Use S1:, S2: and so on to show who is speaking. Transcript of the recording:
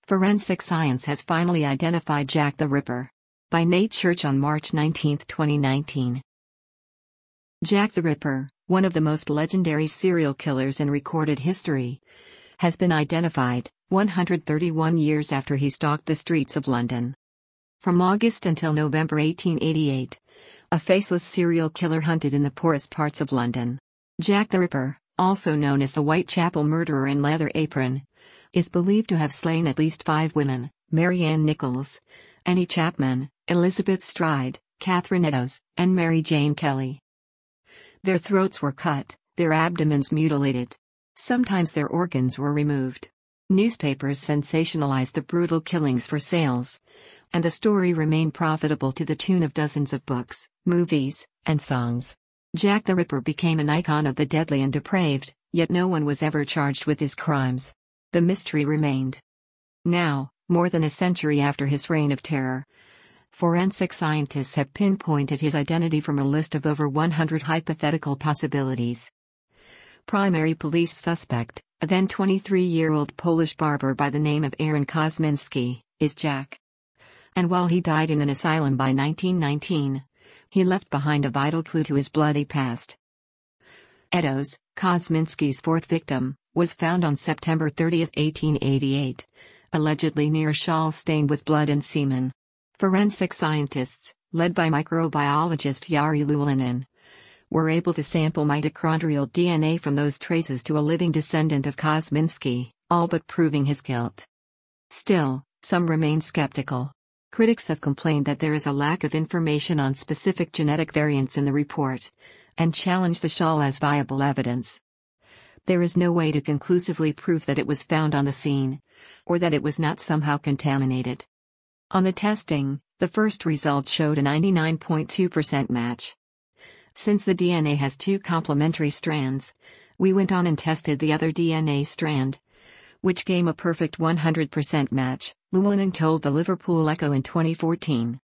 S1: Forensic science has finally identified Jack the Ripper. By Nate Church on March 19, 2019. Jack the Ripper, one of the most legendary serial killers in recorded history, has been identified, 131 years after he stalked the streets of London. From August until November 1888, a faceless serial killer hunted in the poorest parts of London. Jack the Ripper, also known as the Whitechapel Murderer in Leather Apron, is believed to have slain at least 5 women: Mary Ann Nichols, Annie Chapman, Elizabeth Stride, Catherine Eddowes, and Mary Jane Kelly. Their throats were cut, their abdomens mutilated. Sometimes their organs were removed. Newspapers sensationalized the brutal killings for sales, and the story remained profitable to the tune of dozens of books, movies, and songs. Jack the Ripper became an icon of the deadly and depraved, yet no one was ever charged with his crimes. The mystery remained. Now, more than a century after his reign of terror, forensic scientists have pinpointed his identity from a list of over 100 hypothetical possibilities. Primary police suspect, a then 23-year-old Polish barber by the name of Aaron Kosminski, is Jack. And while he died in an asylum by 1919, he left behind a vital clue to his bloody past. Eddowes, Kosminski's 4th victim, was found on September 30, 1888, allegedly near a shawl stained with blood and semen. Forensic scientists, led by microbiologist Yari Luulinen, were able to sample mitochondrial DNA from those traces to a living descendant of Kosminski, all but proving his guilt. Still, some remain skeptical. Critics have complained that there is a lack of information on specific genetic variants in the report, and challenge the shawl as viable evidence. There is no way to conclusively prove that it was found on the scene, or that it was not somehow contaminated. On the testing, the first results showed a 99.2% match. Since the DNA has 2 complementary strands, we went on and tested the other DNA strand, which gave a perfect 100% match, Luulinen told the Liverpool Echo in 2014.